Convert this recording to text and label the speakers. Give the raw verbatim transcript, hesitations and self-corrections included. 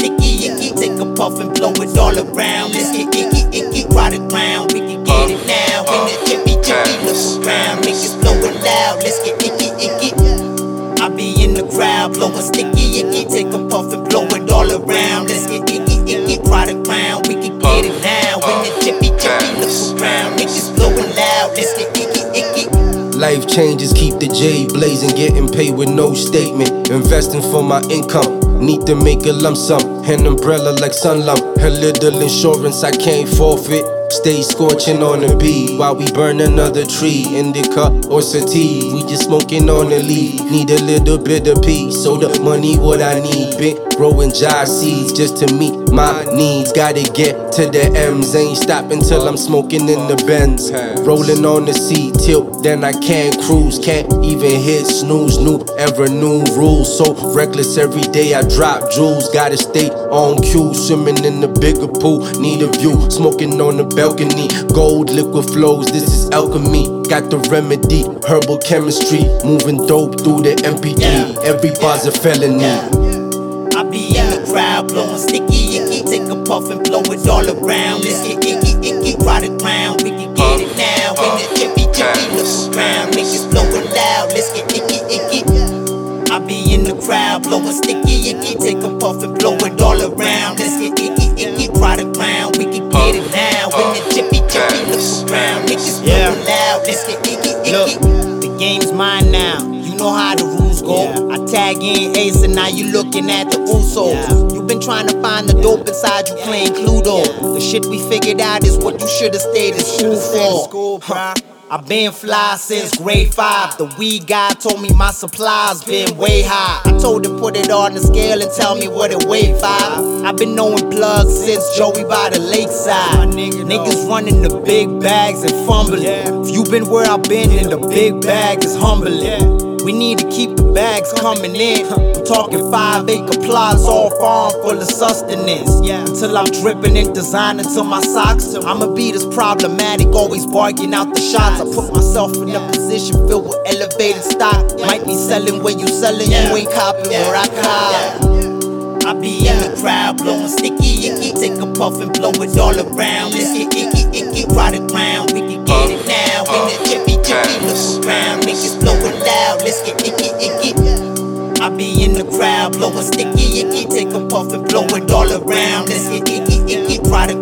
Speaker 1: sticky, icky. Take a puff and blow it all around. Let's get icky, icky, ride the ground. We can get it now. In the chippy, chippy, look around. Niggas blowing loud. Let's get icky, icky. I be in the crowd, blowing sticky, icky. Take a puff and blow it all around. Let's get icky, icky, ride the ground. We can get it now. In the chippy, chippy, look around. Niggas blowing loud. Let's get icky, icky.
Speaker 2: Life changes, keep the J blazing, getting paid with no statement. Investing for my income, need to make a lump sum. An umbrella like sun lump, a little insurance I can't forfeit. Stay scorching on the beat while we burn another tree. Indica or sativa, we just smoking on the leaf. Need a little bit of peace, so the money what I need. Been growing jive seeds just to meet my needs. Gotta get to the M's, ain't stopping till I'm smoking in the Benz. Rolling on the seat tilt, then I can't cruise. Can't even hit snooze, new ever new rules. So reckless every day I drop jewels. Gotta stay on cue, swimming in the bigger pool. Need a view, smoking on the balcony. Gold liquid flows, this is alchemy. Got the remedy, herbal chemistry. Moving dope through the M P three. Every bar's a felony.
Speaker 1: I be in the crowd, blowing sticky, icky. Take a puff and blow it all around. Let's get icky, icky, ride the ground. We can get it now. In the chippy, chippy, look around. Niggas blowing loud. Let's get icky, icky. I be in the crowd, blowing sticky, icky. Take a puff and blow it all around. Let's get icky, icky, ride the ground. We can get it now. In the chippy, chippy, look around. Niggas blowing loud. Let's get icky, icky.
Speaker 3: Look, the game's mine now. You know how the rules go. Yeah. I tag in Ace and now you looking at the Usos. Yeah. You been trying to find the dope inside you playing Cluedo. Yeah. The shit we figured out is what you should've stayed in school for. School, huh. I been fly since grade five. The weed guy told me my supplies been way high. I told him put it on the scale and tell me what it weighed five. I've been knowing plugs since Joey by the lakeside. Niggas running the big bags and fumbling. If you been where I've been, then the big bag is humbling. We need to keep the bags coming in. I'm talking five acre plots, all farm full of sustenance. Until I'm dripping in designer to my socks. I'ma be this problematic, always barking out the shots. I put myself in a position filled with elevated stock. Might be selling where you selling, you ain't copping where I cop.
Speaker 1: I be in the crowd, blowing sticky, icky. Take a puff and blow it all around. Let's get icky, icky, ride the ground. We can get it now. In the chippy, chippy, look around. Niggas blowing loud. Let's get icky, icky. I be in the crowd, blowing sticky, icky. Take a puff and blow it all around. Let's get icky, icky, ride the